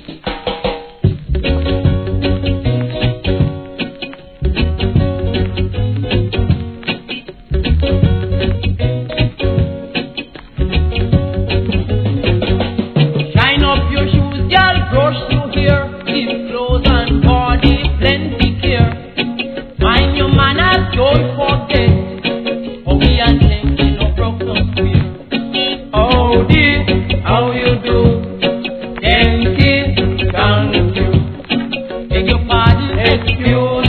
Shine up your shoes, girl, brush your hair, give clothes and body plenty care. Mind your manners, don't forget. Oh, we are thinking of broken square. Oh dear, how you do? Thank you, thank you. Beg your pardon, excuse